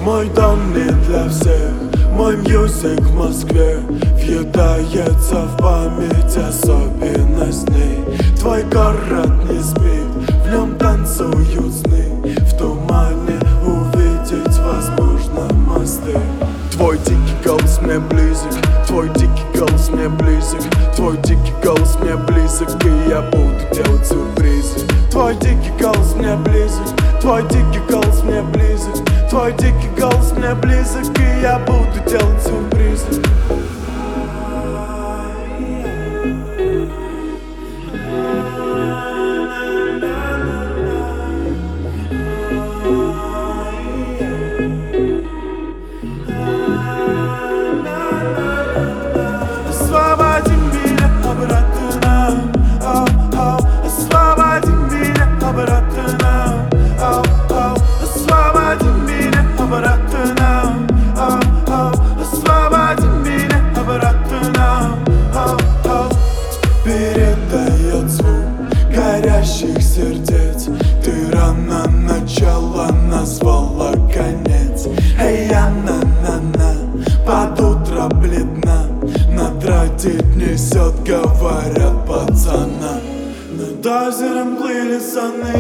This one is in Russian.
Мой дом не для всех, мой мьюзик в Москве въедается в память особенностей. Твой город не спит, в нем танцуют сны. В тумане увидеть возможно мосты. Твой дикий голос мне близок, твой дикий голос мне близок, твой дикий голос мне близок, и я буду делать сюрпризы. Твой дикий голос мне близок, твой дикий голос мне близок, твой дикий голос мне близок, и я буду делать сюрпризы. Освободи меня обратно, освободи меня обратно, освободи меня обратно, освободи меня обратно. Передает звук горящих сердец. Ты рано начала, назвала конец. Эй, на-на-на, под утро бледна, надрадить несет, говорят пацана. Над озером плыли саны.